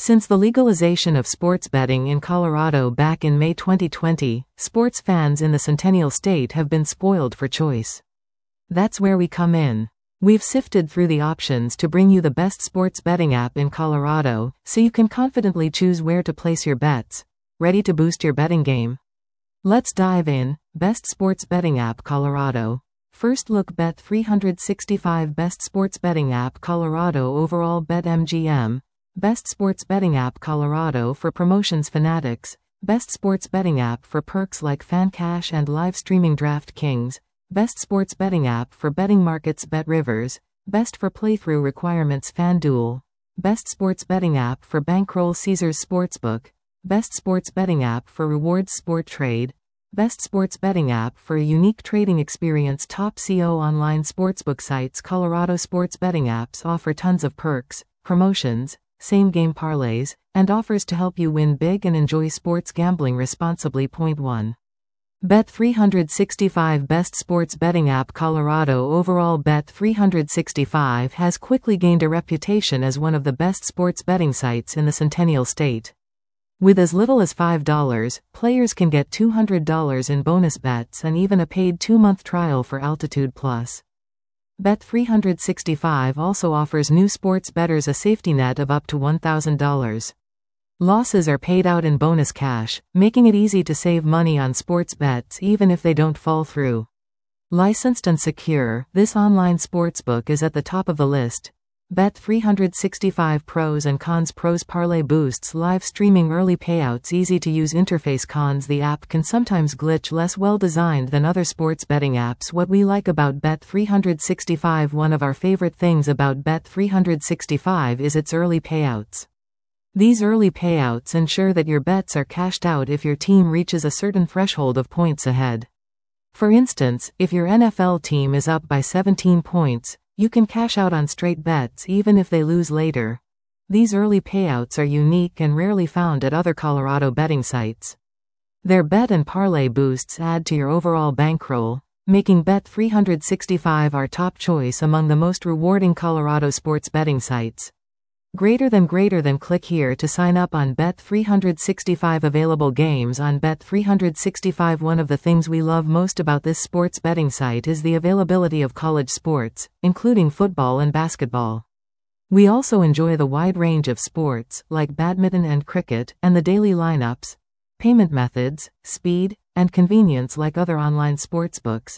Since the legalization of sports betting in Colorado back in May 2020, sports fans in the Centennial State have been spoiled for choice. That's where we come in. We've sifted through the options to bring you the best sports betting app in Colorado, so you can confidently choose where to place your bets. Ready to boost your betting game? Let's dive in. Best Sports Betting App Colorado. First look, Bet365 Best Sports Betting App Colorado. Overall, BetMGM. Best Sports Betting App Colorado for promotions fanatics. Best Sports Betting App for perks like FanCash and live streaming DraftKings. Best Sports Betting App for betting markets BetRivers. Best for playthrough requirements FanDuel. Best Sports Betting App for bankroll Caesars Sportsbook. Best Sports Betting App for rewards Sporttrade. Best Sports Betting App for a unique trading experience Top CO online sportsbook sites. Colorado sports betting apps offer tons of perks, promotions, same-game parlays, and offers to help you win big and enjoy sports gambling responsibly. Point 1. Bet365 Best Sports Betting App Colorado. Overall, Bet365 has quickly gained a reputation as one of the best sports betting sites in the Centennial State. With as little as $5, players can get $200 in bonus bets and even a paid 2-month trial for Altitude Plus. Bet365 also offers new sports bettors a safety net of up to $1,000. Losses are paid out in bonus cash, making it easy to save money on sports bets even if they don't fall through. Licensed and secure, this online sportsbook is at the top of the list. Bet365 Pros and Cons. Pros: parlay boosts, live streaming, early payouts, easy to use interface. Cons: the app can sometimes glitch, less well designed than other sports betting apps. What we like about Bet365: one of our favorite things about Bet365 is its early payouts. These early payouts ensure that your bets are cashed out if your team reaches a certain threshold of points ahead. For instance, if your NFL team is up by 17 points, you can cash out on straight bets even if they lose later. These early payouts are unique and rarely found at other Colorado betting sites. Their bet and parlay boosts add to your overall bankroll, making Bet365 our top choice among the most rewarding Colorado sports betting sites. Greater than click here to sign up on Bet365. Available games on Bet365. One of the things we love most about this sports betting site is the availability of college sports, including football and basketball. We also enjoy the wide range of sports, like badminton and cricket, and the daily lineups, payment methods, speed, and convenience like other online sportsbooks.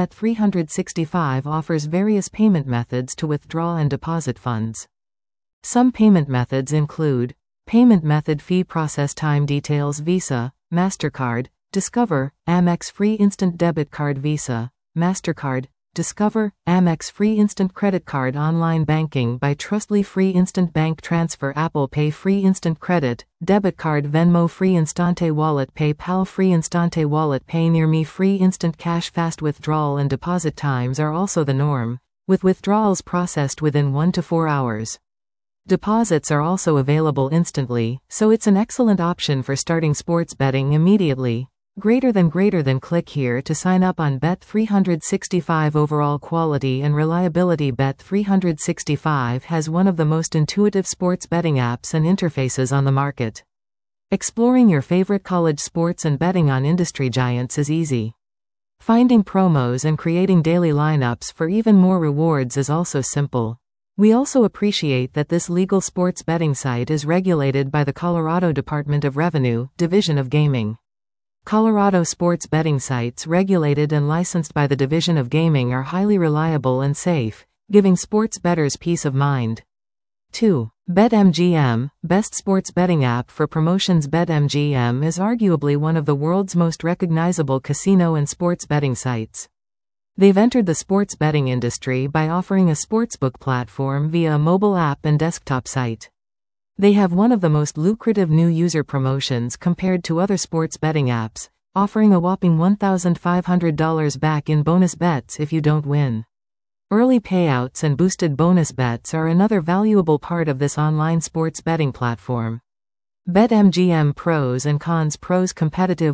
Bet365 offers various payment methods to withdraw and deposit funds. Some payment methods include payment method, fee, process time details, Visa, MasterCard, Discover, Amex free instant debit card, Visa, MasterCard, Discover, Amex free instant credit card, online banking by Trustly, free instant bank transfer, Apple Pay, free instant credit, debit card, Venmo, free Instante wallet, PayPal, free Instante wallet, Pay Near Me, free instant cash. Fast withdrawal and deposit times are also the norm, with withdrawals processed within 1 to 4 hours. Deposits are also available instantly, so it's an excellent option for starting sports betting immediately. Greater than click here to sign up on Bet365. Overall quality and reliability. Bet365 has one of the most intuitive sports betting apps and interfaces on the market. Exploring your favorite college sports and betting on industry giants is easy. Finding promos and creating daily lineups for even more rewards is also simple. We also appreciate that this legal sports betting site is regulated by the Colorado Department of Revenue, Division of Gaming. Colorado sports betting sites regulated and licensed by the Division of Gaming are highly reliable and safe, giving sports bettors peace of mind. 2. BetMGM, best sports betting app for promotions. BetMGM is arguably one of the world's most recognizable casino and sports betting sites. They've entered the sports betting industry by offering a sportsbook platform via a mobile app and desktop site. They have one of the most lucrative new user promotions compared to other sports betting apps, offering a whopping $1,500 back in bonus bets if you don't win. Early payouts and boosted bonus bets are another valuable part of this online sports betting platform. BetMGM Pros and Cons Pros competitive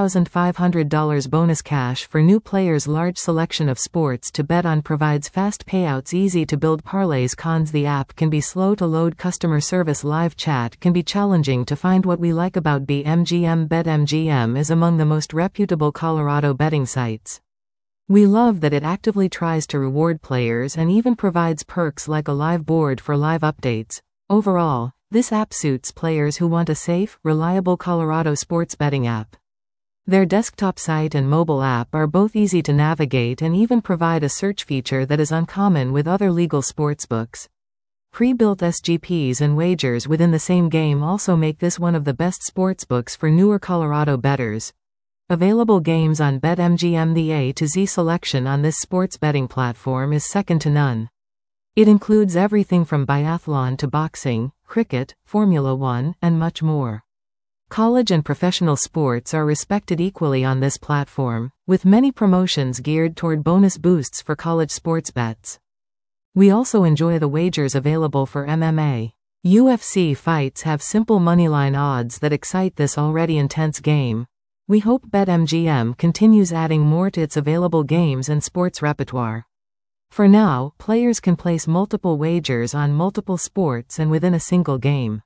$1,500 bonus cash for new players. Large selection of sports to bet on, provides fast payouts, easy to build parlays. Cons: the app can be slow to load, customer service live chat can be challenging to find. What we like about BetMGM: BetMGM is among the most reputable Colorado betting sites. We love that it actively tries to reward players and even provides perks like a live board for live updates. Overall, this app suits players who want a safe, reliable Colorado sports betting app. Their desktop site and mobile app are both easy to navigate and even provide a search feature that is uncommon with other legal sportsbooks. Pre-built SGPs and wagers within the same game also make this one of the best sportsbooks for newer Colorado bettors. Available games on BetMGM: the A to Z selection on this sports betting platform is second to none. It includes everything from biathlon to boxing, cricket, Formula One, and much more. College and professional sports are respected equally on this platform, with many promotions geared toward bonus boosts for college sports bets. We also enjoy the wagers available for MMA. UFC fights have simple moneyline odds that excite this already intense game. We hope BetMGM continues adding more to its available games and sports repertoire. For now, players can place multiple wagers on multiple sports and within a single game.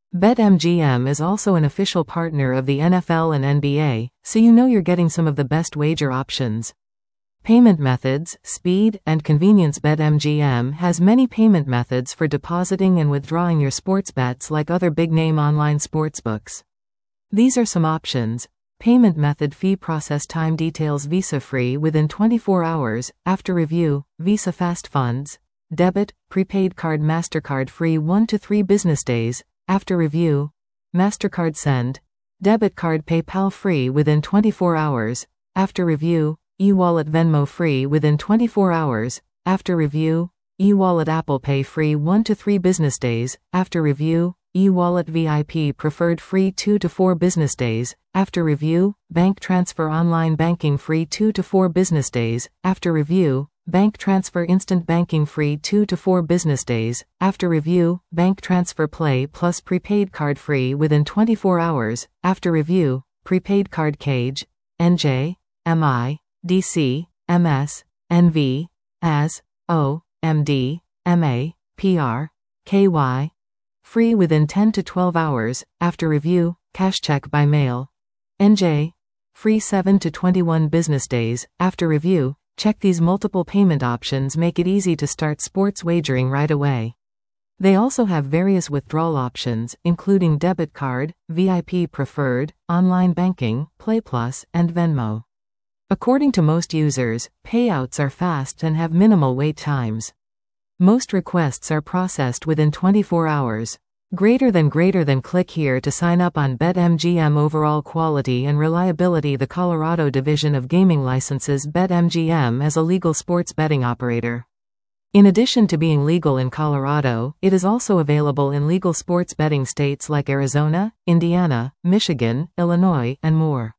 BetMGM is also an official partner of the NFL and NBA, so you know you're getting some of the best wager options. Payment methods, speed, and convenience. BetMGM has many payment methods for depositing and withdrawing your sports bets like other big-name online sportsbooks. These are some options. Payment method: fee process time details. Visa free within 24 hours, after review. Visa Fast Funds. Debit, prepaid card. MasterCard free 1 to 3 business days, after review. MasterCard Send. Debit card. PayPal free within 24 hours, after review. eWallet. Venmo free within 24 hours, after review. eWallet. Apple Pay free 1 to 3 business days, after review. eWallet VIP Preferred free 2 to 4 business days, after review. Bank Transfer Online Banking free 2 to 4 business days, after review. Bank Transfer Instant Banking free 2 to 4 business days, after review. Bank Transfer Play Plus Prepaid Card free within 24 hours, after review. Prepaid Card Cage, NJ, MI, DC, MS, NV, AS, O, MD, MA, PR, KY. Free within 10 to 12 hours, after review. Cash Check by Mail. NJ. Free 7 to 21 business days, after review. Check these multiple payment options make it easy to start sports wagering right away. They also have various withdrawal options, including debit card, VIP Preferred, online banking, Play Plus, and Venmo. According to most users, payouts are fast and have minimal wait times. Most requests are processed within 24 hours. Greater than. Click here to sign up on BetMGM. Overall quality and reliability. The Colorado Division of Gaming licenses BetMGM as a legal sports betting operator. In addition to being legal in Colorado, it is also available in legal sports betting states like Arizona, Indiana, Michigan, Illinois, and more.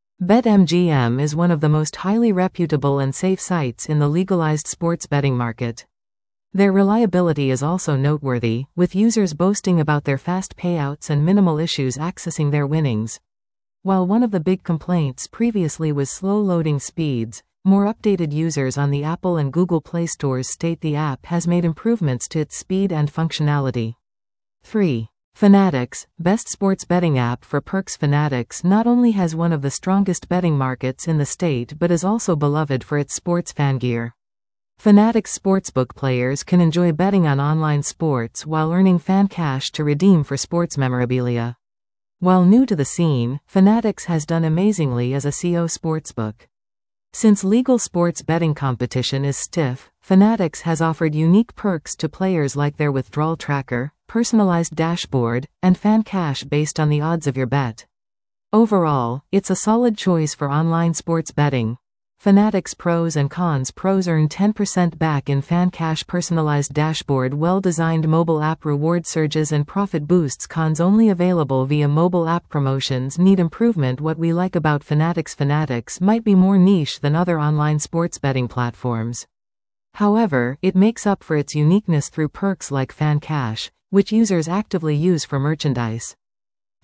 BetMGM is one of the most highly reputable and safe sites in the legalized sports betting market. Their reliability is also noteworthy, with users boasting about their fast payouts and minimal issues accessing their winnings. While one of the big complaints previously was slow loading speeds, more updated users on the Apple and Google Play stores state the app has made improvements to its speed and functionality. 3. Fanatics, best sports betting app for perks. Fanatics not only has one of the strongest betting markets in the state but is also beloved for its sports fan gear. Fanatics sportsbook players can enjoy betting on online sports while earning fan cash to redeem for sports memorabilia. While new to the scene, Fanatics has done amazingly as a CO sportsbook. Since legal sports betting competition is stiff, Fanatics has offered unique perks to players like their withdrawal tracker, personalized dashboard, and fan cash based on the odds of your bet. Overall, it's a solid choice for online sports betting. Fanatics Pros and Cons. Pros earn 10% back in fan cash. Personalized dashboard. Well-designed mobile app. Reward surges and profit boosts. Cons only available via mobile app. Promotions need improvement. What we like about Fanatics might be more niche than other online sports betting platforms. However, it makes up for its uniqueness through perks like fan cash, which users actively use for merchandise.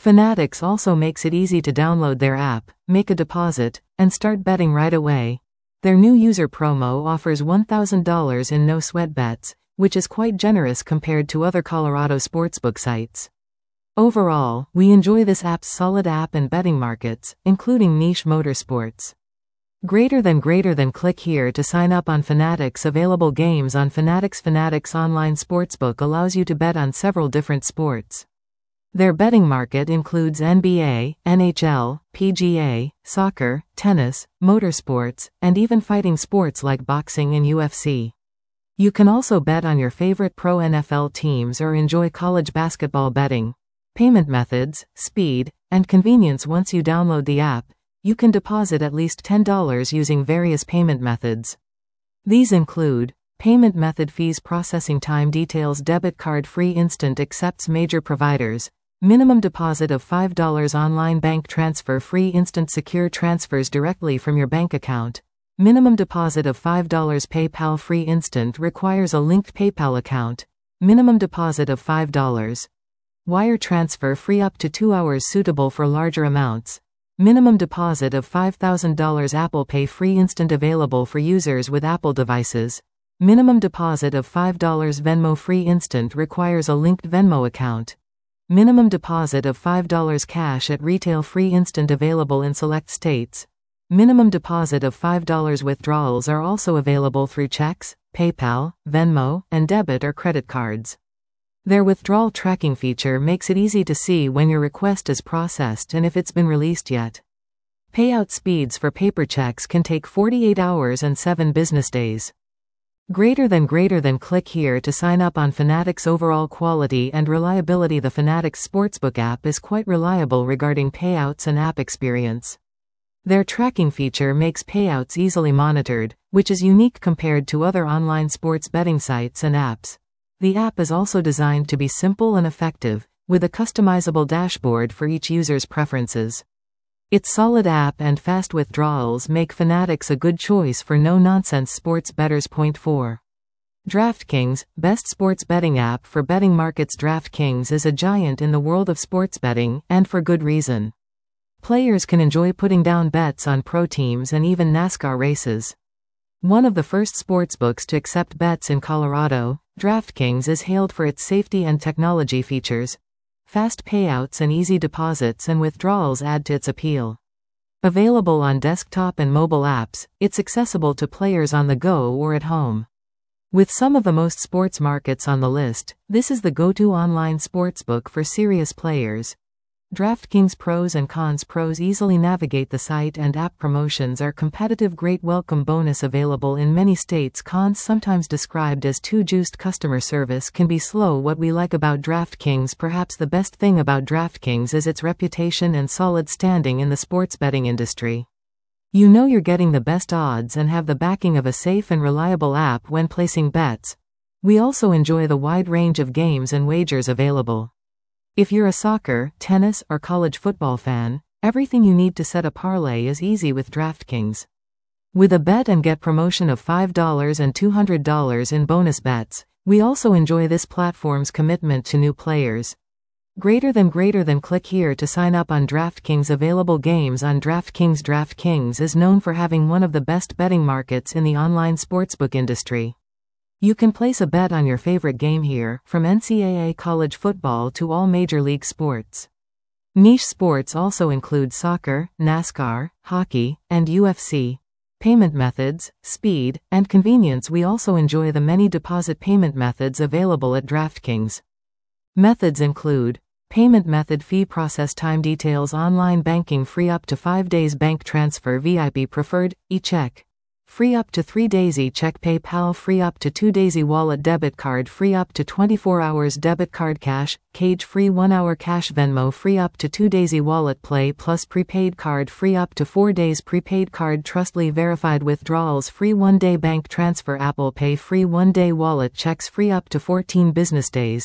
Fanatics also makes it easy to download their app, make a deposit, and start betting right away. Their new user promo offers $1,000 in no-sweat bets, which is quite generous compared to other Colorado sportsbook sites. Overall, we enjoy this app's solid app and betting markets, including niche motorsports. Greater than click here to sign up on Fanatics. Available games on Fanatics. Fanatics Online Sportsbook allows you to bet on several different sports. Their betting market includes NBA, NHL, PGA, soccer, tennis, motorsports, and even fighting sports like boxing and UFC. You can also bet on your favorite pro NFL teams or enjoy college basketball betting. Payment methods, speed, and convenience. Once you download the app, you can deposit at least $10 using various payment methods. These include payment method fees, processing time details, debit card free, instant accepts major providers, minimum deposit of $5, online bank transfer free, instant secure transfers directly from your bank account, minimum deposit of $5, PayPal free, instant requires a linked PayPal account, minimum deposit of $5, wire transfer free up to 2 hours, suitable for larger amounts, minimum deposit of $5,000, Apple Pay free, instant available for users with Apple devices, minimum deposit of $5, Venmo free, instant requires a linked Venmo account, minimum deposit of $5, cash at retail free, instant available in select states, minimum deposit of $5. Withdrawals are also available through checks, PayPal, Venmo, and debit or credit cards. Their withdrawal tracking feature makes it easy to see when your request is processed and if it's been released yet. Payout speeds for paper checks can take 48 hours and 7 business days. Greater than click here to sign up on Fanatics. Overall quality and reliability. The Fanatics Sportsbook app is quite reliable regarding payouts and app experience. Their tracking feature makes payouts easily monitored, which is unique compared to other online sports betting sites and apps. The app is also designed to be simple and effective, with a customizable dashboard for each user's preferences. Its solid app and fast withdrawals make Fanatics a good choice for no-nonsense sports bettors. Point 4. DraftKings, best sports betting app for betting markets. DraftKings is a giant in the world of sports betting, and for good reason. Players can enjoy putting down bets on pro teams and even NASCAR races. One of the first sportsbooks to accept bets in Colorado, DraftKings is hailed for its safety and technology features. Fast payouts and easy deposits and withdrawals add to its appeal. Available on desktop and mobile apps, it's accessible to players on the go or at home. With some of the most sports markets on the list, this is the go-to online sportsbook for serious players. DraftKings pros and cons. Pros: easily navigate the site and app. Promotions are competitive. Great welcome bonus available in many states. Cons: sometimes described as too juiced. Customer service can be slow. What we like about DraftKings: perhaps the best thing about DraftKings is its reputation and solid standing in the sports betting industry. You know you're getting the best odds and have the backing of a safe and reliable app when placing bets. We also enjoy the wide range of games and wagers available. If you're a soccer, tennis, or college football fan, everything you need to set a parlay is easy with DraftKings. With a bet and get promotion of $5 and $200 in bonus bets, we also enjoy this platform's commitment to new players. Greater than click here to sign up on DraftKings. Available games on DraftKings. DraftKings is known for having one of the best betting markets in the online sportsbook industry. You can place a bet on your favorite game here, from NCAA college football to all major league sports. Niche sports also include soccer, NASCAR, hockey, and UFC. Payment methods, speed, and convenience. We also enjoy the many deposit payment methods available at DraftKings. Methods include payment method fee, process time details, online banking free up to 5 days, bank transfer VIP preferred, e-check free up to 3 days, e-check, PayPal free up to 2 days, e-wallet, debit card free up to 24 hours, debit card, cash, cage free 1 hour, cash, Venmo free up to 2 days, e-wallet, Play Plus prepaid card free up to 4 days, prepaid card, Trustly verified withdrawals free 1 day, bank transfer, Apple Pay free 1 day, wallet checks free up to 14 business days.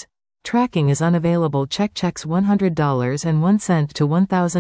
Tracking is unavailable. Checks $100.01 to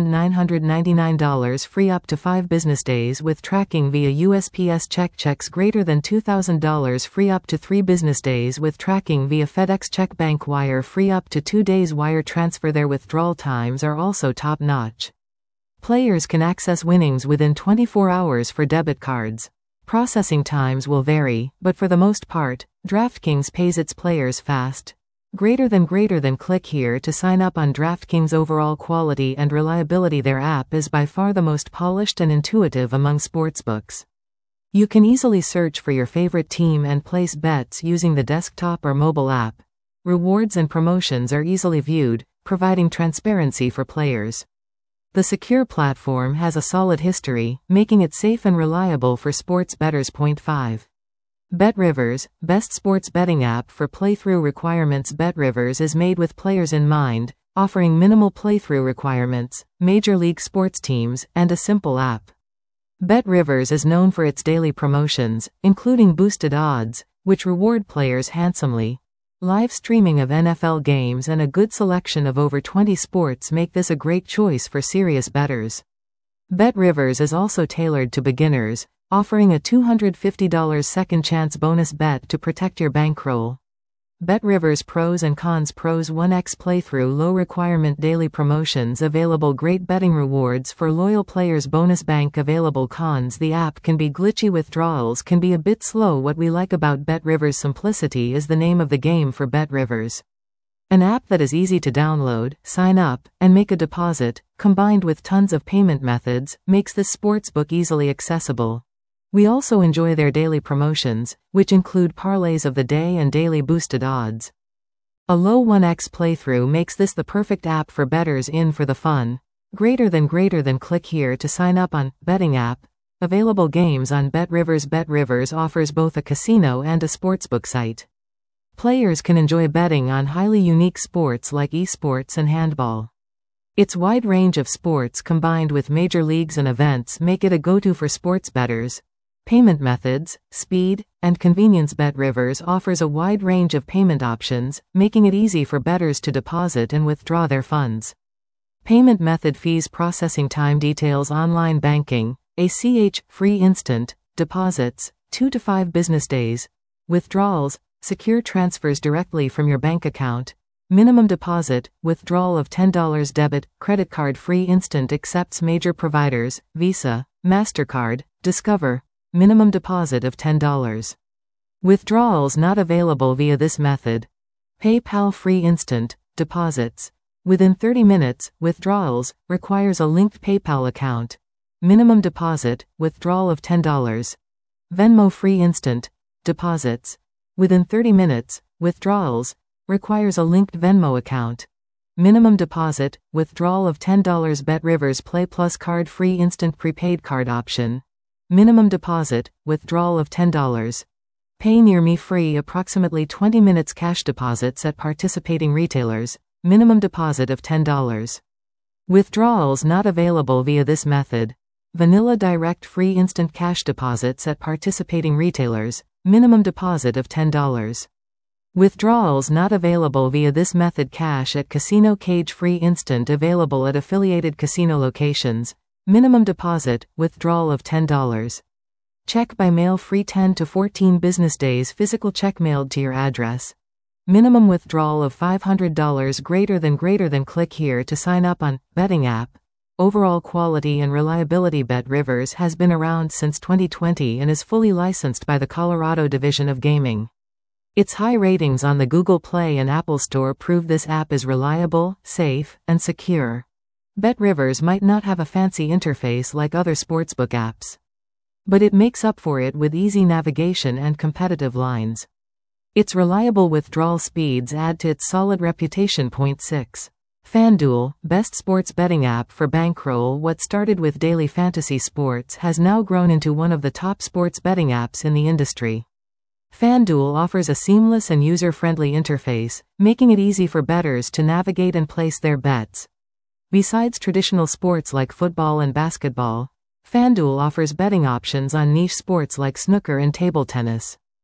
$1,999 free up to 5 business days with tracking via USPS. Checks greater than $2,000 free up to 3 business days with tracking via FedEx. Check bank wire free up to 2 days wire transfer. Their withdrawal times are also top-notch. Players can access winnings within 24 hours for debit cards. Processing times will vary, but for the most part, DraftKings pays its players fast. Greater than click here to sign up on DraftKings. Overall quality and reliability. Their app is by far the most polished and intuitive among sportsbooks. You can easily search for your favorite team and place bets using the desktop or mobile app. Rewards and promotions are easily viewed, providing transparency for players. The secure platform has a solid history, making it safe and reliable for sports bettors. 5. BetRivers, best sports betting app for playthrough requirements. BetRivers is made with players in mind, offering minimal playthrough requirements, major league sports teams, and a simple app. BetRivers is known for its daily promotions, including boosted odds, which reward players handsomely. Live streaming of NFL games and a good selection of over 20 sports make this a great choice for serious bettors. BetRivers is also tailored to beginners, offering a $250 second chance bonus bet to protect your bankroll. BetRivers Pros and Cons. Pros: 1x playthrough, low requirement daily promotions available, great betting rewards for loyal players, bonus bank available. Cons: the app can be glitchy, withdrawals can be a bit slow. What we like about BetRivers: simplicity is the name of the game for BetRivers. An app that is easy to download, sign up, and make a deposit, combined with tons of payment methods, makes this sportsbook easily accessible. We also enjoy their daily promotions, which include parlays of the day and daily boosted odds. A low 1x playthrough makes this the perfect app for bettors in for the fun. Greater than click here to sign up on betting app. Available games on BetRivers. BetRivers offers both a casino and a sportsbook site. Players can enjoy betting on highly unique sports like esports and handball. Its wide range of sports combined with major leagues and events make it a go-to for sports bettors. Payment methods, speed, and convenience. BetRivers offers a wide range of payment options, making it easy for bettors to deposit and withdraw their funds. Payment method: fees, processing time, details, online banking, ACH, free instant, deposits, 2 to 5 business days, withdrawals, secure transfers directly from your bank account, minimum deposit, withdrawal of $10, debit, credit card, free instant, accepts major providers, Visa, MasterCard, Discover. Minimum deposit of $10. Withdrawals not available via this method. PayPal: free instant, deposits within 30 minutes, withdrawals, requires a linked PayPal account. Minimum deposit, withdrawal of $10. Venmo: free instant, deposits within 30 minutes, withdrawals, requires a linked Venmo account. Minimum deposit, withdrawal of $10. BetRivers Play Plus card: free instant prepaid card option. Minimum deposit, withdrawal of $10. Pay Near Me: free approximately 20 minutes cash deposits at participating retailers. Minimum deposit of $10. Withdrawals not available via this method. Vanilla Direct: free instant cash deposits at participating retailers. Minimum deposit of $10. Withdrawals not available via this method. Cash at Casino Cage: free instant available at affiliated casino locations. Minimum deposit, withdrawal of $10. Check by mail: free 10 to 14 business days, physical check mailed to your address. Minimum withdrawal of $500. Greater than click here to sign up on betting app. Overall quality and reliability: BetRivers has been around since 2020 and is fully licensed by the Colorado Division of Gaming. Its high ratings on the Google Play and Apple Store prove this app is reliable, safe, and secure. BetRivers might not have a fancy interface like other sportsbook apps, but it makes up for it with easy navigation and competitive lines. Its reliable withdrawal speeds add to its solid reputation. 6. FanDuel, best sports betting app for bankroll. What started with daily fantasy sports has now grown into one of the top sports betting apps in the industry. FanDuel offers a seamless and user-friendly interface, making it easy for bettors to navigate and place their bets. Besides traditional sports like football and basketball, FanDuel offers betting options on niche sports like snooker and table tennis.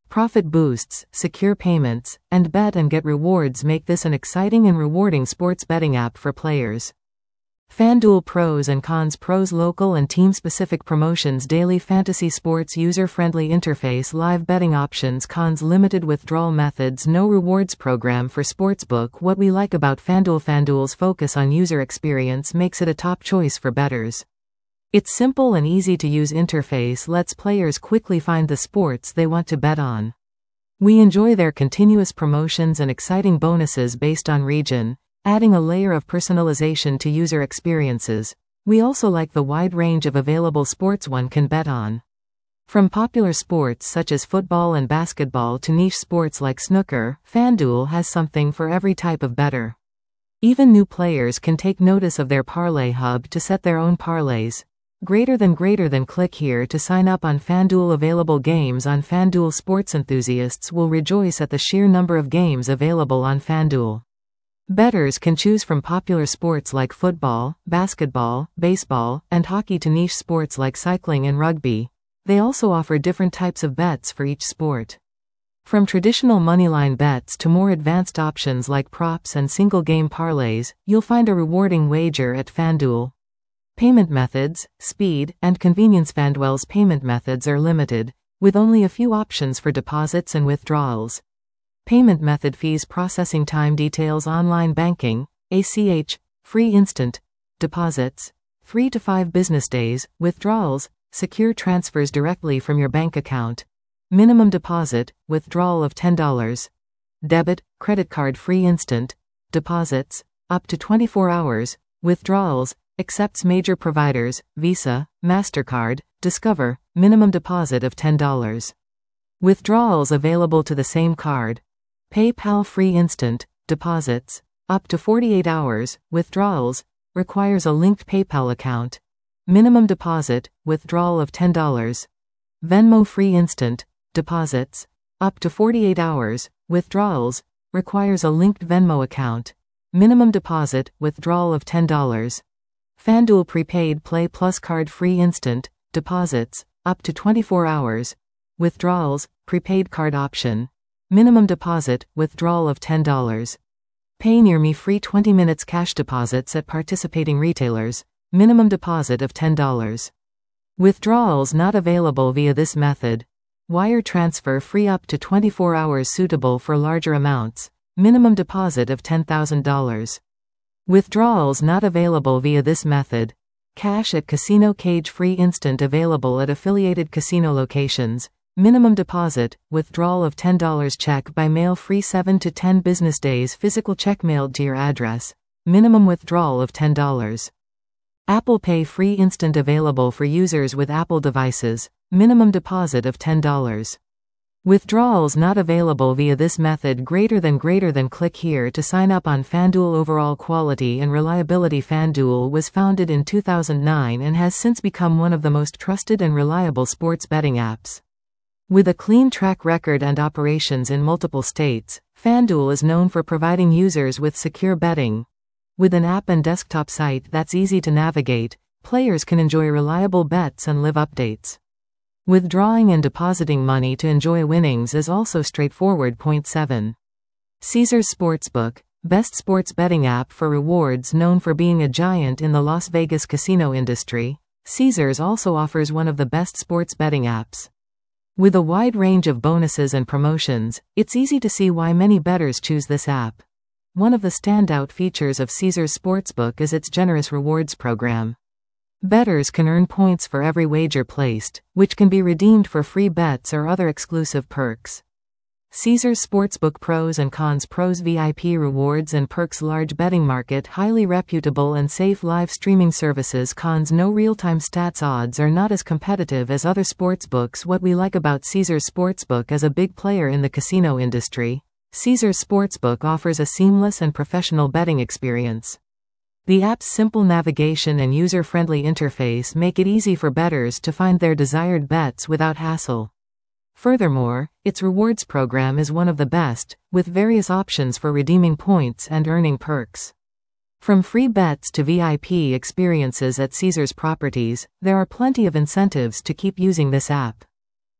Profit boosts, secure payments, and bet and get rewards make this an exciting and rewarding sports betting app for players. FanDuel Pros and Cons. Pros: local and team-specific promotions, daily fantasy sports, user-friendly interface, live betting options. Cons: limited withdrawal methods, no rewards program for sportsbook. What we like about FanDuel: FanDuel's focus on user experience makes it a top choice for bettors. Its simple and easy-to-use interface lets players quickly find the sports they want to bet on. We enjoy their continuous promotions and exciting bonuses based on region, adding a layer of personalization to user experiences. We also like the wide range of available sports one can bet on. From popular sports such as football and basketball to niche sports like snooker, FanDuel has something for every type of bettor. Even new players can take notice of their parlay hub to set their own parlays. Greater than click here to sign up on FanDuel. Available games on FanDuel. Sports enthusiasts will rejoice at the sheer number of games available on FanDuel. Bettors can choose from popular sports like football, basketball, baseball, and hockey to niche sports like cycling and rugby. They also offer different types of bets for each sport. From traditional moneyline bets to more advanced options like props and single-game parlays, you'll find a rewarding wager at FanDuel. Payment methods, speed, and convenience. FanDuel's payment methods are limited, with only a few options for deposits and withdrawals. Payment method: fees, processing time, details, online banking, ACH, free instant deposits, 3 to 5 business days, withdrawals, secure transfers directly from your bank account. Minimum deposit, withdrawal of $10. Debit, credit card, free instant deposits, up to 24 hours, withdrawals, accepts major providers, Visa, MasterCard, Discover, minimum deposit of $10. Withdrawals available to the same card. PayPal, free instant deposits, up to 48 hours, withdrawals, requires a linked PayPal account. Minimum deposit, withdrawal of $10. Venmo, free instant deposits, up to 48 hours, withdrawals, requires a linked Venmo account. Minimum deposit, withdrawal of $10. FanDuel Prepaid Play Plus card, free instant deposits, up to 24 hours, withdrawals, prepaid card option. Minimum deposit, withdrawal of $10. Pay Near Me, free 20 minutes cash deposits at participating retailers. Minimum deposit of $10. Withdrawals not available via this method. Wire transfer, free up to 24 hours, suitable for larger amounts. Minimum deposit of $10,000. Withdrawals not available via this method. Cash at Casino Cage, free instant available at affiliated casino locations. Minimum deposit, withdrawal of $10. Check by mail, free 7 to 10 business days, physical check mailed to your address. Minimum withdrawal of $10. Apple Pay, free instant available for users with Apple devices. Minimum deposit of $10. Withdrawals not available via this method. Greater than click here to sign up on FanDuel. Overall quality and reliability. FanDuel was founded in 2009 and has since become one of the most trusted and reliable sports betting apps. With a clean track record and operations in multiple states, FanDuel is known for providing users with secure betting. With an app and desktop site that's easy to navigate, players can enjoy reliable bets and live updates. Withdrawing and depositing money to enjoy winnings is also straightforward. Point 7. Caesars Sportsbook, best sports betting app for rewards. Known for being a giant in the Las Vegas casino industry, Caesars also offers one of the best sports betting apps. With a wide range of bonuses and promotions, it's easy to see why many bettors choose this app. One of the standout features of Caesars Sportsbook is its generous rewards program. Bettors can earn points for every wager placed, which can be redeemed for free bets or other exclusive perks. Caesars Sportsbook Pros and Cons. Pros: VIP rewards and perks, large betting market, highly reputable and safe live streaming services. Cons: no real-time stats, odds are not as competitive as other sportsbooks. What we like about Caesars Sportsbook as a big player in the casino industry, Caesars Sportsbook offers a seamless and professional betting experience. The app's simple navigation and user-friendly interface make it easy for bettors to find their desired bets without hassle. Furthermore, its rewards program is one of the best, with various options for redeeming points and earning perks. From free bets to VIP experiences at Caesars properties, there are plenty of incentives to keep using this app.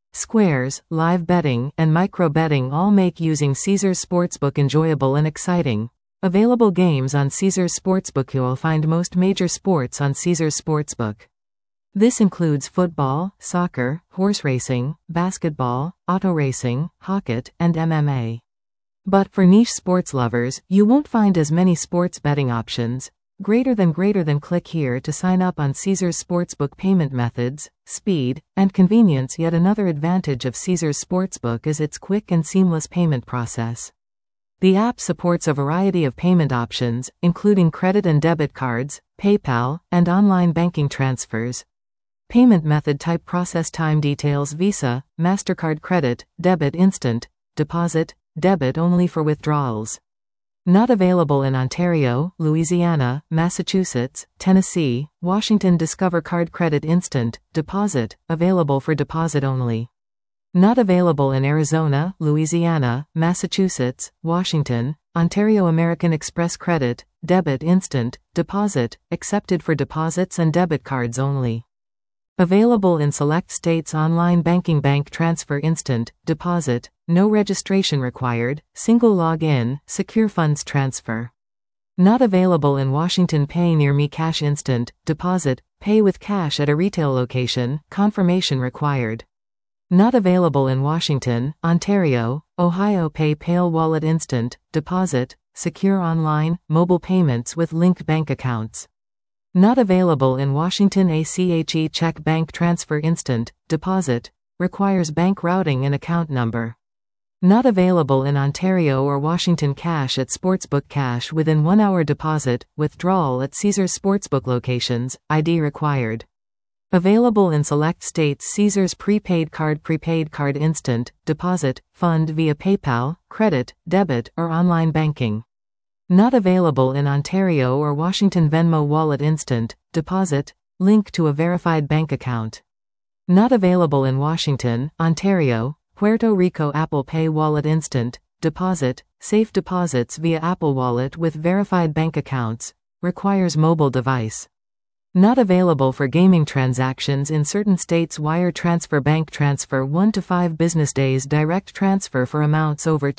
Squares, live betting, and micro betting all make using Caesars Sportsbook enjoyable and exciting. Available games on Caesars Sportsbook. You'll find most major sports on Caesars Sportsbook. This includes football, soccer, horse racing, basketball, auto racing, hockey, and MMA. But for niche sports lovers, you won't find as many sports betting options. Greater than click here to sign up on Caesars Sportsbook. Payment methods, speed, and convenience. Yet another advantage of Caesars Sportsbook is its quick and seamless payment process. The app supports a variety of payment options, including credit and debit cards, PayPal, and online banking transfers. Payment method type, process time details: Visa, MasterCard, credit, debit, instant, deposit, debit only for withdrawals. Not available in Ontario, Louisiana, Massachusetts, Tennessee, Washington. Discover card, credit, instant, deposit, available for deposit only. Not available in Arizona, Louisiana, Massachusetts, Washington, Ontario. American Express, credit, debit, instant, deposit, accepted for deposits and debit cards only. Available in select states. Online banking, bank transfer, instant, deposit, no registration required, single login, secure funds transfer. Not available in Washington. Pay Near Me, cash, instant, deposit, pay with cash at a retail location, confirmation required. Not available in Washington, Ontario, Ohio. PayPal Wallet, instant, deposit, secure online, mobile payments with linked bank accounts. Not available in Washington. ACHE check, bank transfer, instant, deposit, requires bank routing and account number. Not available in Ontario or Washington. Cash at Sportsbook, cash within 1 hour, deposit, withdrawal at Caesars Sportsbook locations, ID required. Available in select states. Caesars prepaid card, instant, deposit, fund via PayPal, credit, debit, or online banking. Not available in Ontario or Washington. Venmo Wallet, instant, deposit, link to a verified bank account. Not available in Washington, Ontario, Puerto Rico. Apple Pay Wallet, instant, deposit, safe deposits via Apple Wallet with verified bank accounts, requires mobile device. Not available for gaming transactions in certain states. Wire transfer, bank transfer 1 to 5 business days, direct transfer for amounts over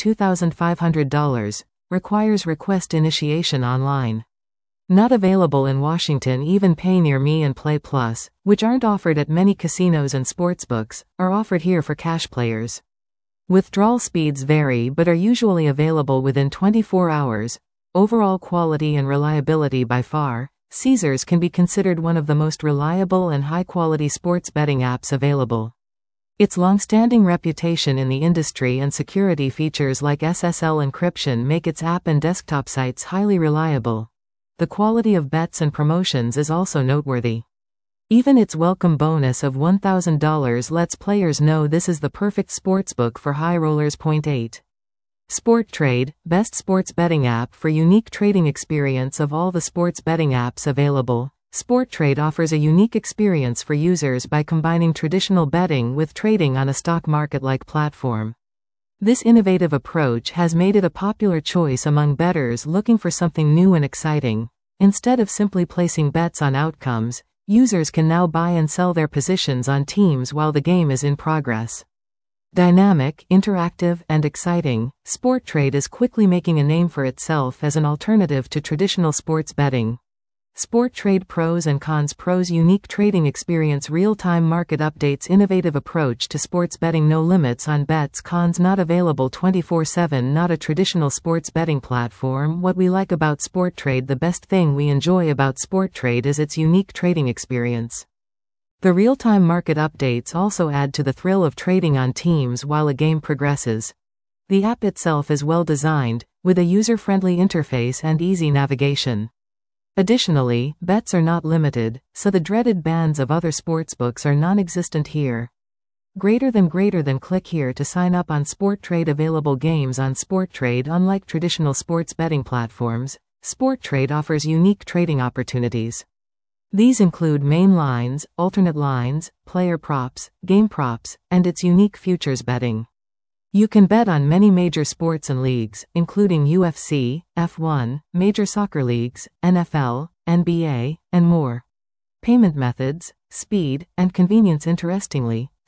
$2,500, requires request initiation online. Not available in Washington. Even Pay Near Me and Play Plus, which aren't offered at many casinos and sportsbooks, are offered here for cash players. Withdrawal speeds vary but are usually available within 24 hours. Overall quality and reliability: by far, Caesars can be considered one of the most reliable and high-quality sports betting apps available. Its long-standing reputation in the industry and security features like SSL encryption make its app and desktop sites highly reliable. The quality of bets and promotions is also noteworthy. Even its welcome bonus of $1,000 lets players know this is the perfect sportsbook for high rollers. 8. SportTrade, best sports betting app for unique trading experience of all the sports betting apps available. SportTrade offers a unique experience for users by combining traditional betting with trading on a stock market-like platform. This innovative approach has made it a popular choice among bettors looking for something new and exciting. Instead of simply placing bets on outcomes, users can now buy and sell their positions on teams while the game is in progress. Dynamic, interactive, and exciting, SportTrade is quickly making a name for itself as an alternative to traditional sports betting. SportTrade pros and cons: pros, unique trading experience, real-time market updates, innovative approach to sports betting, no limits on bets. Cons: not available 24/7, not a traditional sports betting platform. What we like about SportTrade: the best thing we enjoy about SportTrade is its unique trading experience. The real-time market updates also add to the thrill of trading on teams while a game progresses. The app itself is well designed, with a user-friendly interface and easy navigation. Additionally, bets are not limited, so the dreaded bans of other sportsbooks are non-existent here. Greater than click here to sign up on SportTrade. Available games on SportTrade: unlike traditional sports betting platforms, SportTrade offers unique trading opportunities. These include main lines, alternate lines, player props, game props, and its unique futures betting. You can bet on many major sports and leagues, including UFC, F1, major soccer leagues, NFL, NBA, and more. Payment methods, speed, and convenience. Interestingly,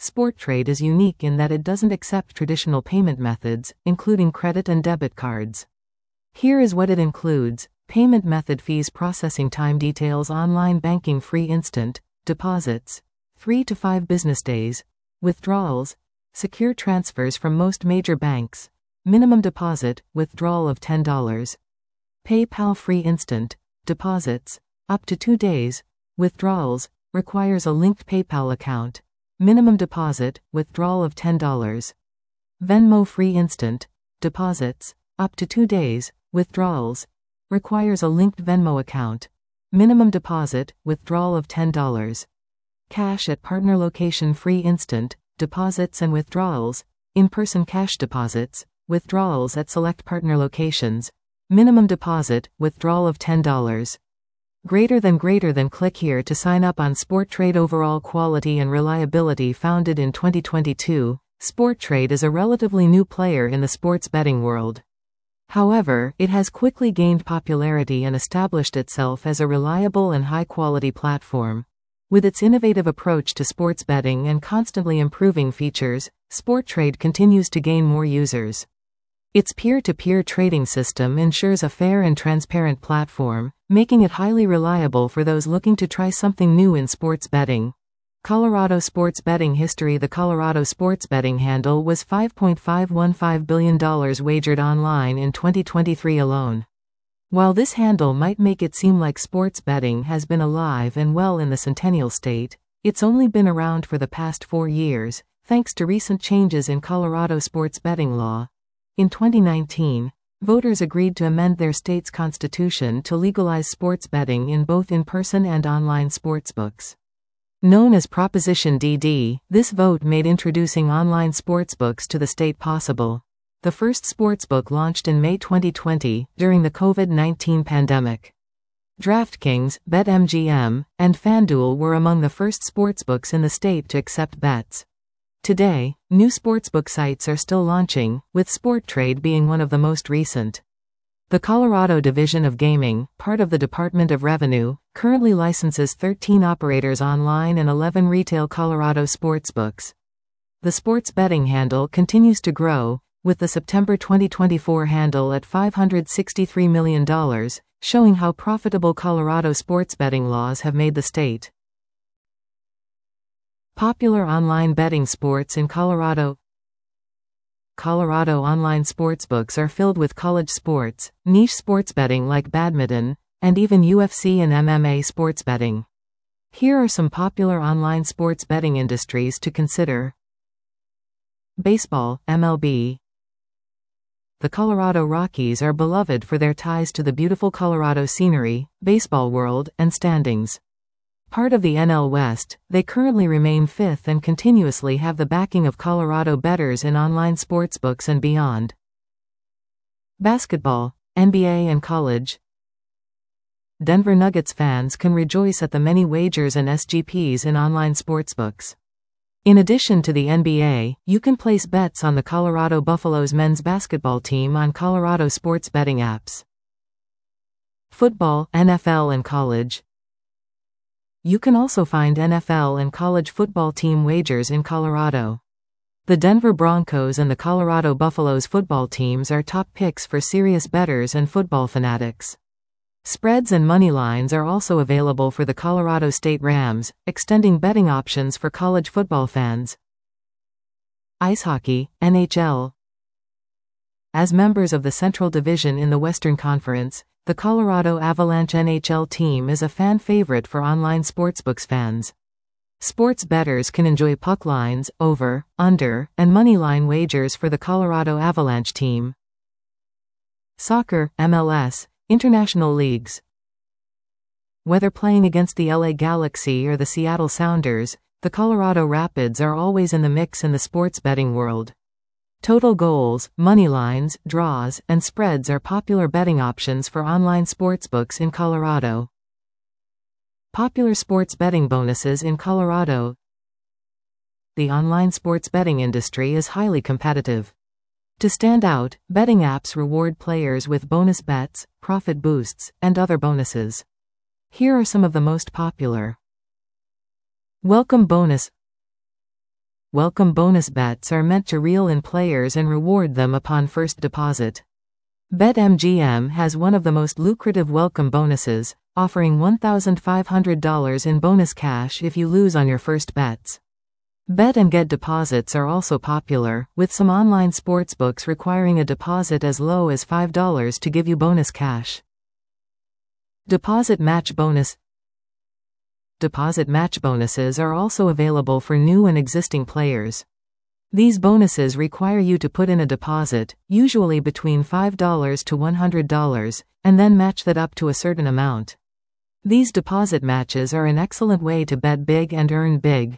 Sporttrade is unique in that it doesn't accept traditional payment methods, including credit and debit cards. Here is what it includes: payment method fees, processing time details, online banking, free instant deposits, 3 to 5 business days, withdrawals, secure transfers from most major banks, minimum deposit, withdrawal of $10, PayPal, free instant deposits, up to 2 days, withdrawals, requires a linked PayPal account, minimum deposit, withdrawal of $10, Venmo, free instant deposits, up to 2 days, withdrawals, requires a linked Venmo account, minimum deposit, withdrawal of $10, Cash at partner location, free instant deposits and withdrawals, in-person cash deposits, withdrawals at select partner locations, minimum deposit, withdrawal of $10. Greater than. Click here to sign up on Sporttrade. Overall quality and reliability. Founded in 2022, Sporttrade is a relatively new player in the sports betting world. However, it has quickly gained popularity and established itself as a reliable and high-quality platform. With its innovative approach to sports betting and constantly improving features, Sporttrade continues to gain more users. Its peer-to-peer trading system ensures a fair and transparent platform, making it highly reliable for those looking to try something new in sports betting. Colorado sports betting history. The Colorado sports betting handle was $5.515 billion wagered online in 2023 alone. While this handle might make it seem like sports betting has been alive and well in the Centennial State, it's only been around for the past 4 years, thanks to recent changes in Colorado sports betting law. In 2019, voters agreed to amend their state's constitution to legalize sports betting in both in-person and online sportsbooks. Known as Proposition DD, this vote made introducing online sportsbooks to the state possible. The first sportsbook launched in May 2020, during the COVID-19 pandemic. DraftKings, BetMGM, and FanDuel were among the first sportsbooks in the state to accept bets. Today, new sportsbook sites are still launching, with Sporttrade being one of the most recent. The Colorado Division of Gaming, part of the Department of Revenue, currently licenses 13 operators online and 11 retail Colorado sportsbooks. The sports betting handle continues to grow, with the September 2024 handle at $563 million, showing how profitable Colorado sports betting laws have made the state. Popular online betting sports in Colorado. Colorado online sportsbooks are filled with college sports, niche sports betting like badminton, and even UFC and MMA sports betting. Here are some popular online sports betting industries to consider. Baseball, MLB. The Colorado Rockies are beloved for their ties to the beautiful Colorado scenery, baseball world, and standings. Part of the NL West, they currently remain 5th and continuously have the backing of Colorado bettors in online sportsbooks and beyond. Basketball, NBA and college. Denver Nuggets fans can rejoice at the many wagers and SGPs in online sportsbooks. In addition to the NBA, you can place bets on the Colorado Buffaloes men's basketball team on Colorado sports betting apps. Football, NFL and college. You can also find NFL and college football team wagers in Colorado. The Denver Broncos and the Colorado Buffaloes football teams are top picks for serious bettors and football fanatics. Spreads and money lines are also available for the Colorado State Rams, extending betting options for college football fans. Ice hockey, NHL. As members of the Central Division in the Western Conference, the Colorado Avalanche NHL team is a fan favorite for online sportsbooks fans. Sports bettors can enjoy puck lines, over, under, and money line wagers for the Colorado Avalanche team. Soccer, MLS. International leagues. Whether playing against the LA Galaxy or the Seattle Sounders, the Colorado Rapids are always in the mix in the sports betting world. Total goals, money lines, draws, and spreads are popular betting options for online sportsbooks in Colorado. Popular sports betting bonuses in Colorado. The online sports betting industry is highly competitive. To stand out, betting apps reward players with bonus bets, profit boosts, and other bonuses. Here are some of the most popular. Welcome bonus. Welcome bonus bets are meant to reel in players and reward them upon first deposit. BetMGM has one of the most lucrative welcome bonuses, offering $1,500 in bonus cash if you lose on your first bets. Bet and get deposits are also popular, with some online sportsbooks requiring a deposit as low as $5 to give you bonus cash. Deposit match bonus. Deposit match bonuses are also available for new and existing players. These bonuses require you to put in a deposit, usually between $5 to $100, and then match that up to a certain amount. These deposit matches are an excellent way to bet big and earn big.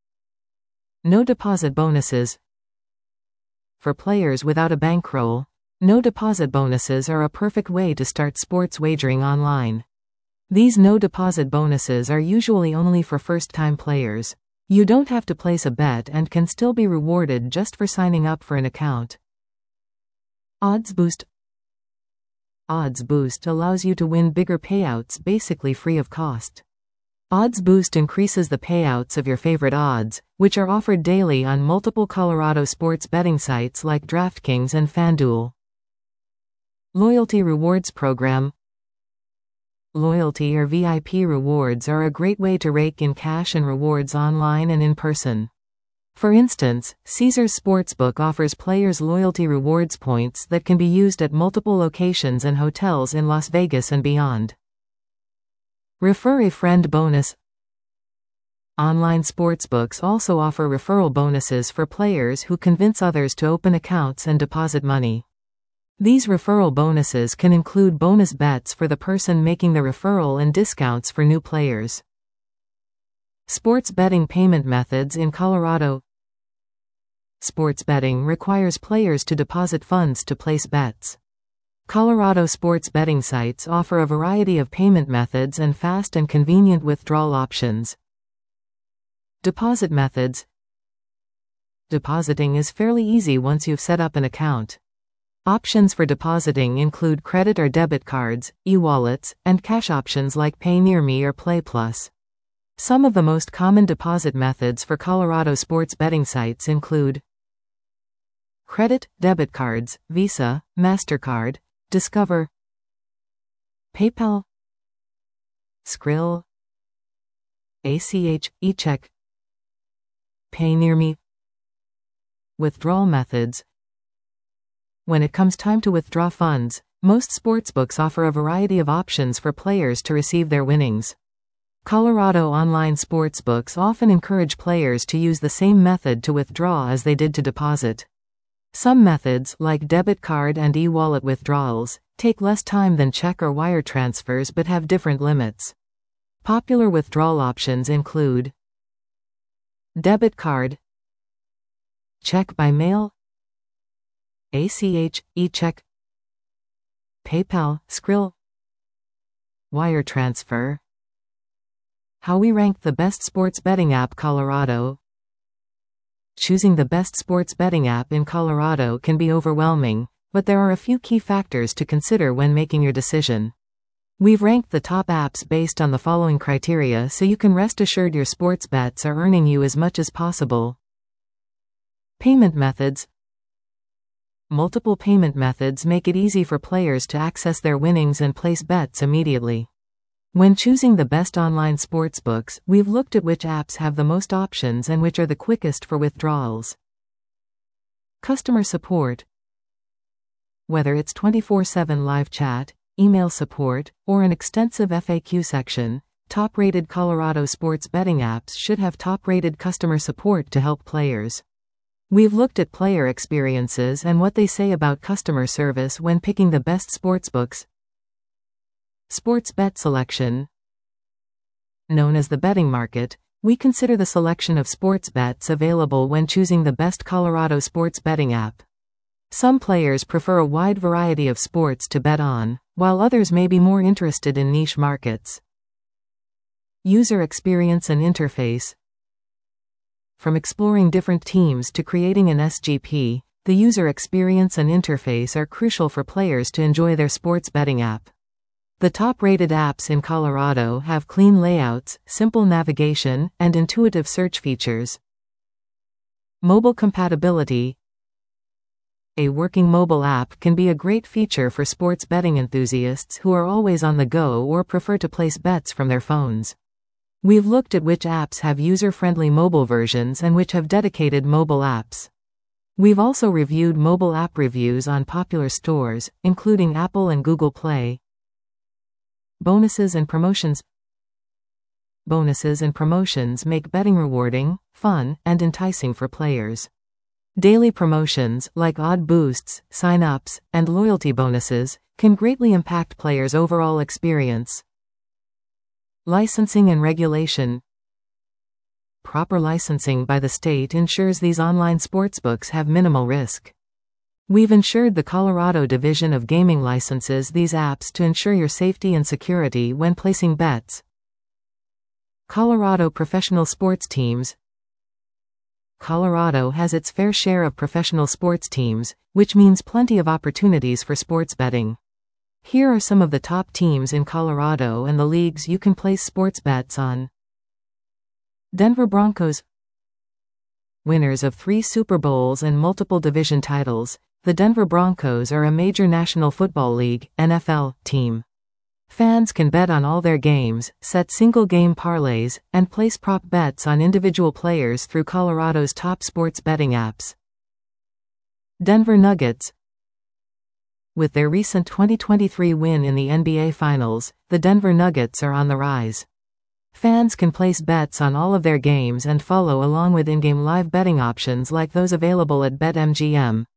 No deposit bonuses. For players without a bankroll, no deposit bonuses are a perfect way to start sports wagering online. These no deposit bonuses are usually only for first-time players. You don't have to place a bet and can still be rewarded just for signing up for an account. Odds Boost. Odds Boost allows you to win bigger payouts basically free of cost. Odds Boost increases the payouts of your favorite odds, which are offered daily on multiple Colorado sports betting sites like DraftKings and FanDuel. Loyalty Rewards Program. Loyalty or VIP rewards are a great way to rake in cash and rewards online and in person. For instance, Caesars Sportsbook offers players loyalty rewards points that can be used at multiple locations and hotels in Las Vegas and beyond. Refer a friend bonus. Online sportsbooks also offer referral bonuses for players who convince others to open accounts and deposit money. These referral bonuses can include bonus bets for the person making the referral and discounts for new players. Sports betting payment methods in Colorado. Sports betting requires players to deposit funds to place bets. Colorado sports betting sites offer a variety of payment methods and fast and convenient withdrawal options. Deposit methods. Depositing is fairly easy once you've set up an account. Options for depositing include credit or debit cards, e-wallets, and cash options like Pay Near Me or Play Plus. Some of the most common deposit methods for Colorado sports betting sites include credit, debit cards, Visa, MasterCard, Discover, PayPal, Skrill, ACH, eCheck, Pay Near Me. Withdrawal methods. When it comes time to withdraw funds, most sportsbooks offer a variety of options for players to receive their winnings. Colorado online sportsbooks often encourage players to use the same method to withdraw as they did to deposit. Some methods, like debit card and e-wallet withdrawals, take less time than check or wire transfers but have different limits. Popular withdrawal options include debit card, check by mail, ACH, eCheck, PayPal, Skrill, wire transfer. How we ranked the best sports betting app Colorado. Choosing the best sports betting app in Colorado can be overwhelming, but there are a few key factors to consider when making your decision. We've ranked the top apps based on the following criteria so you can rest assured your sports bets are earning you as much as possible. Payment methods. Multiple payment methods make it easy for players to access their winnings and place bets immediately. When choosing the best online sportsbooks, we've looked at which apps have the most options and which are the quickest for withdrawals. Customer support. Whether it's 24/7 live chat, email support, or an extensive FAQ section, top-rated Colorado sports betting apps should have top-rated customer support to help players. We've looked at player experiences and what they say about customer service when picking the best sportsbooks. Sports bet selection. Known as the betting market, we consider the selection of sports bets available when choosing the best Colorado sports betting app. Some players prefer a wide variety of sports to bet on, while others may be more interested in niche markets. User experience and interface. From exploring different teams to creating an SGP, the user experience and interface are crucial for players to enjoy their sports betting app. The top-rated apps in Colorado have clean layouts, simple navigation, and intuitive search features. Mobile compatibility. A working mobile app can be a great feature for sports betting enthusiasts who are always on the go or prefer to place bets from their phones. We've looked at which apps have user-friendly mobile versions and which have dedicated mobile apps. We've also reviewed mobile app reviews on popular stores, including Apple and Google Play. Bonuses and promotions. Bonuses and promotions make betting rewarding, fun, and enticing for players. Daily promotions, like odd boosts, sign-ups, and loyalty bonuses, can greatly impact players' overall experience. Licensing and regulation. Proper licensing by the state ensures these online sportsbooks have minimal risk. We've ensured the Colorado Division of Gaming licenses these apps to ensure your safety and security when placing bets. Colorado professional sports teams. Colorado has its fair share of professional sports teams, which means plenty of opportunities for sports betting. Here are some of the top teams in Colorado and the leagues you can place sports bets on. Denver Broncos. Winners of 3 Super Bowls and multiple division titles, the Denver Broncos are a major National Football League (NFL) team. Fans can bet on all their games, set single-game parlays, and place prop bets on individual players through Colorado's top sports betting apps. Denver Nuggets. With their recent 2023 win in the NBA Finals, the Denver Nuggets are on the rise. Fans can place bets on all of their games and follow along with in-game live betting options like those available at BetMGM.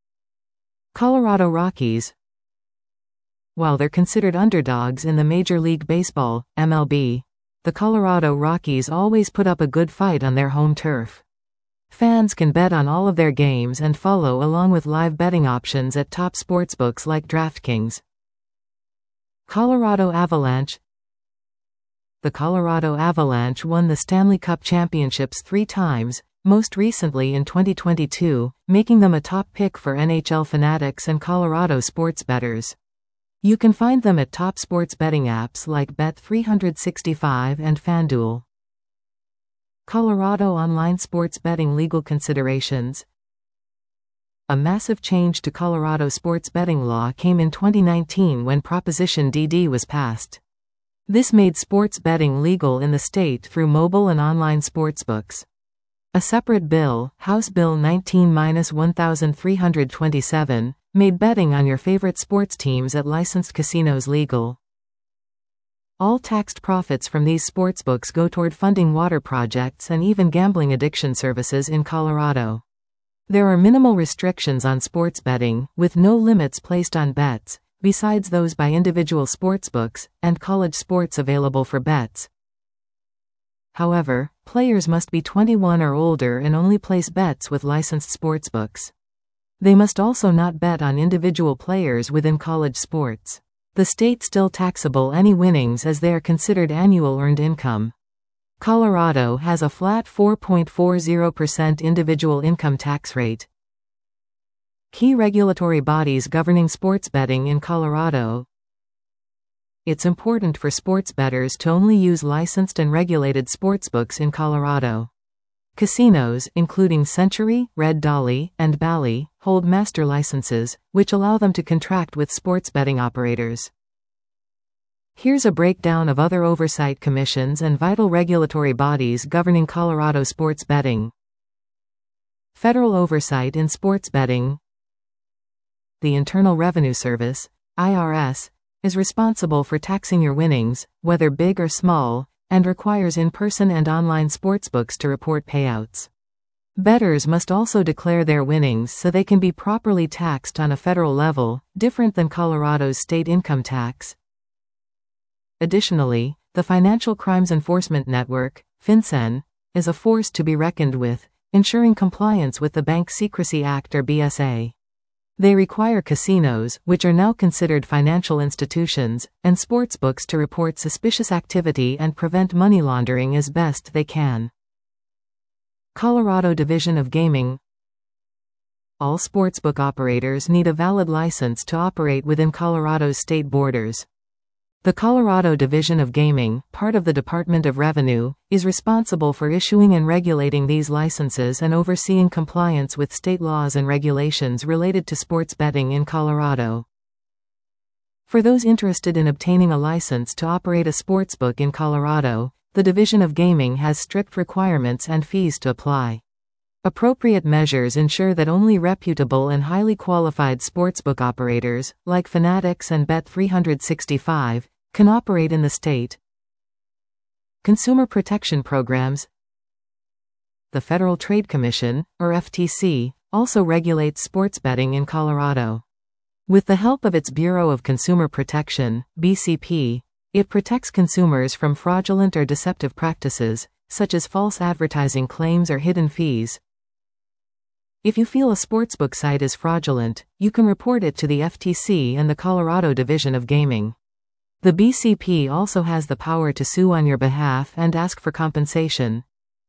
Colorado Rockies. While they're considered underdogs in the Major League Baseball, MLB, the Colorado Rockies always put up a good fight on their home turf. Fans can bet on all of their games and follow along with live betting options at top sportsbooks like DraftKings. Colorado Avalanche. The Colorado Avalanche won the Stanley Cup Championships 3 times, most recently in 2022, making them a top pick for NHL fanatics and Colorado sports bettors. You can find them at top sports betting apps like Bet365 and FanDuel. Colorado online sports betting legal considerations. A massive change to Colorado sports betting law came in 2019 when Proposition DD was passed. This made sports betting legal in the state through mobile and online sportsbooks. A separate bill, House Bill 19-1327, made betting on your favorite sports teams at licensed casinos legal. All taxed profits from these sportsbooks go toward funding water projects and even gambling addiction services in Colorado. There are minimal restrictions on sports betting, with no limits placed on bets, besides those by individual sportsbooks, and college sports available for bets. However, players must be 21 or older and only place bets with licensed sportsbooks. They must also not bet on individual players within college sports. The state still taxable any winnings as they are considered annual earned income. Colorado has a flat 4.40% individual income tax rate. Key regulatory bodies governing sports betting in Colorado. It's important for sports bettors to only use licensed and regulated sportsbooks in Colorado. Casinos, including Century, Red Dolly, and Bally, hold master licenses, which allow them to contract with sports betting operators. Here's a breakdown of other oversight commissions and vital regulatory bodies governing Colorado sports betting. Federal oversight in sports betting. The Internal Revenue Service, IRS, is responsible for taxing your winnings, whether big or small, and requires in-person and online sportsbooks to report payouts. Bettors must also declare their winnings so they can be properly taxed on a federal level, different than Colorado's state income tax. Additionally, the Financial Crimes Enforcement Network, FinCEN, is a force to be reckoned with, ensuring compliance with the Bank Secrecy Act or BSA. They require casinos, which are now considered financial institutions, and sportsbooks to report suspicious activity and prevent money laundering as best they can. Colorado Division of Gaming. All sportsbook operators need a valid license to operate within Colorado's state borders. The Colorado Division of Gaming, part of the Department of Revenue, is responsible for issuing and regulating these licenses and overseeing compliance with state laws and regulations related to sports betting in Colorado. For those interested in obtaining a license to operate a sportsbook in Colorado, the Division of Gaming has strict requirements and fees to apply. Appropriate measures ensure that only reputable and highly qualified sportsbook operators, like Fanatics and Bet365, can operate in the state. Consumer protection programs. The Federal Trade Commission, or FTC, also regulates sports betting in Colorado. With the help of its Bureau of Consumer Protection, BCP, it protects consumers from fraudulent or deceptive practices, such as false advertising claims or hidden fees. If you feel a sportsbook site is fraudulent, you can report it to the FTC and the Colorado Division of Gaming. The BCP also has the power to sue on your behalf and ask for compensation.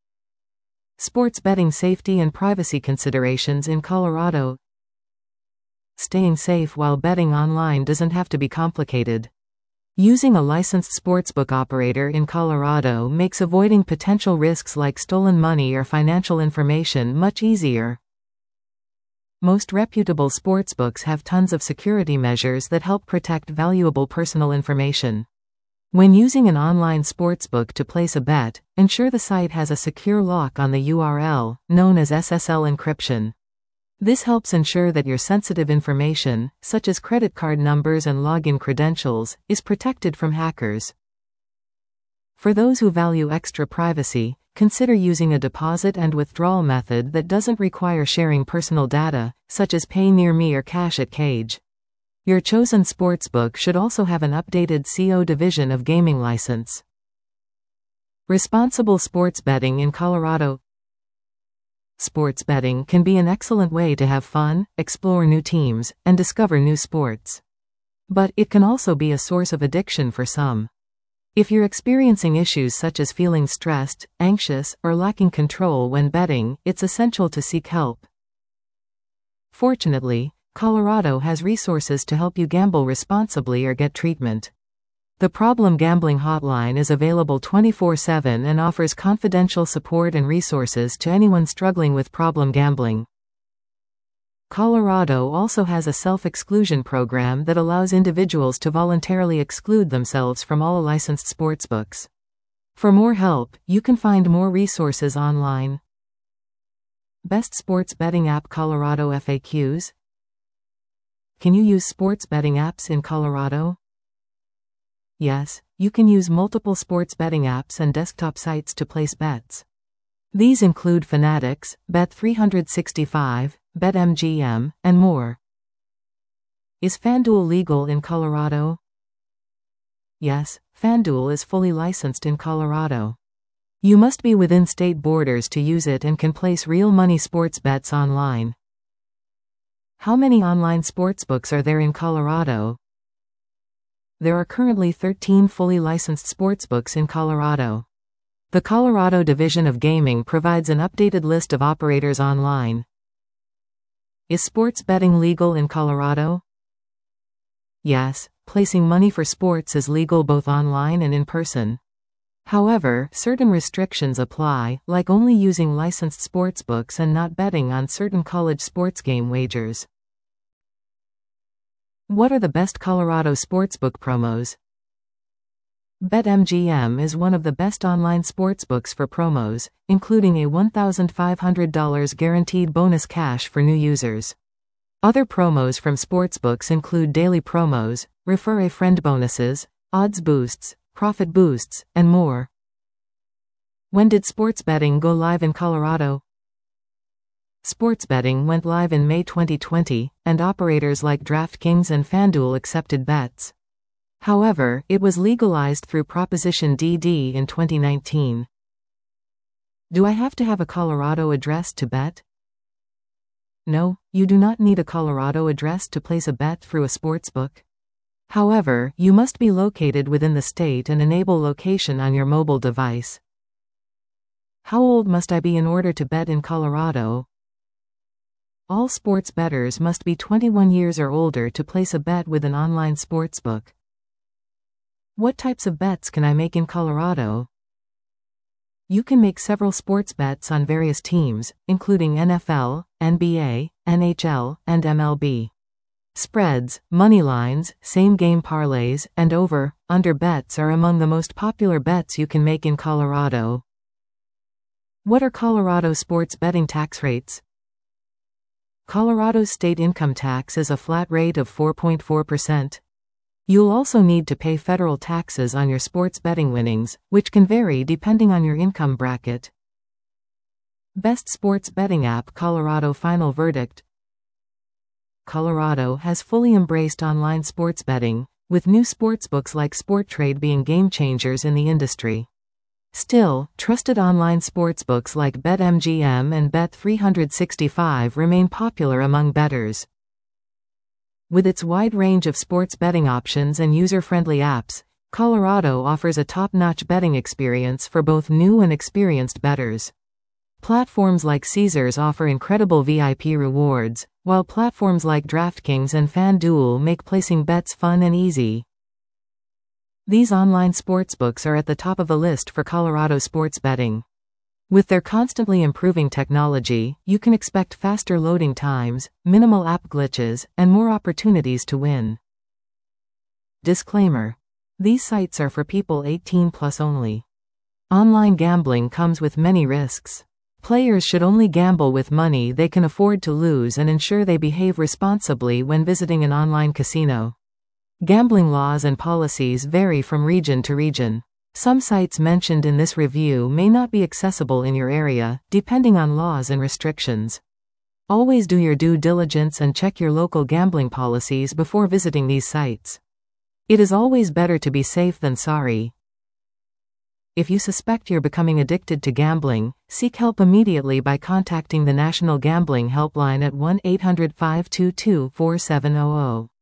Sports betting safety and privacy considerations in Colorado. Staying safe while betting online doesn't have to be complicated. Using a licensed sportsbook operator in Colorado makes avoiding potential risks like stolen money or financial information much easier. Most reputable sportsbooks have tons of security measures that help protect valuable personal information. When using an online sportsbook to place a bet, ensure the site has a secure lock on the URL, known as SSL encryption. This helps ensure that your sensitive information, such as credit card numbers and login credentials, is protected from hackers. For those who value extra privacy, consider using a deposit and withdrawal method that doesn't require sharing personal data, such as Pay Near Me or Cash at Cage. Your chosen sportsbook should also have an updated CO Division of Gaming license. Responsible sports betting in Colorado. Sports betting can be an excellent way to have fun, explore new teams, and discover new sports. But it can also be a source of addiction for some. If you're experiencing issues such as feeling stressed, anxious, or lacking control when betting, it's essential to seek help. Fortunately, Colorado has resources to help you gamble responsibly or get treatment. The Problem Gambling Hotline is available 24/7 and offers confidential support and resources to anyone struggling with problem gambling. Colorado also has a self-exclusion program that allows individuals to voluntarily exclude themselves from all licensed sportsbooks. For more help, you can find more resources online. Best Sports Betting App Colorado FAQs. Can you use sports betting apps in Colorado? Yes, you can use multiple sports betting apps and desktop sites to place bets. These include Fanatics, Bet365, BetMGM, and more. Is FanDuel legal in Colorado? Yes, FanDuel is fully licensed in Colorado. You must be within state borders to use it and can place real money sports bets online. How many online sportsbooks are there in Colorado? There are currently 13 fully licensed sportsbooks in Colorado. The Colorado Division of Gaming provides an updated list of operators online. Is sports betting legal in Colorado? Yes, placing money for sports is legal both online and in person. However, certain restrictions apply, like only using licensed sportsbooks and not betting on certain college sports game wagers. What are the best Colorado sportsbook promos? BetMGM is one of the best online sportsbooks for promos, including a $1,500 guaranteed bonus cash for new users. Other promos from sportsbooks include daily promos, refer a friend bonuses, odds boosts, profit boosts, and more. When did sports betting go live in Colorado? Sports betting went live in May 2020, and operators like DraftKings and FanDuel accepted bets. However, it was legalized through Proposition DD in 2019. Do I have to have a Colorado address to bet? No, you do not need a Colorado address to place a bet through a sportsbook. However, you must be located within the state and enable location on your mobile device. How old must I be in order to bet in Colorado? All sports bettors must be 21 years or older to place a bet with an online sportsbook. What types of bets can I make in Colorado? You can make several sports bets on various teams, including NFL, NBA, NHL, and MLB. Spreads, money lines, same-game parlays, and over/under bets are among the most popular bets you can make in Colorado. What are Colorado sports betting tax rates? Colorado's state income tax is a flat rate of 4.4%. You'll also need to pay federal taxes on your sports betting winnings, which can vary depending on your income bracket. Best sports betting app. Colorado final verdict. Colorado has fully embraced online sports betting, with new sportsbooks like Sporttrade being game changers in the industry. Still, trusted online sportsbooks like BetMGM and Bet365 remain popular among bettors. With its wide range of sports betting options and user-friendly apps, Colorado offers a top-notch betting experience for both new and experienced bettors. Platforms like Caesars offer incredible VIP rewards, while platforms like DraftKings and FanDuel make placing bets fun and easy. These online sportsbooks are at the top of the list for Colorado sports betting. With their constantly improving technology, you can expect faster loading times, minimal app glitches, and more opportunities to win. Disclaimer: these sites are for people 18+ only. Online gambling comes with many risks. Players should only gamble with money they can afford to lose and ensure they behave responsibly when visiting an online casino. Gambling laws and policies vary from region to region. Some sites mentioned in this review may not be accessible in your area, depending on laws and restrictions. Always do your due diligence and check your local gambling policies before visiting these sites. It is always better to be safe than sorry. If you suspect you're becoming addicted to gambling, seek help immediately by contacting the National Gambling Helpline at 1-800-522-4700.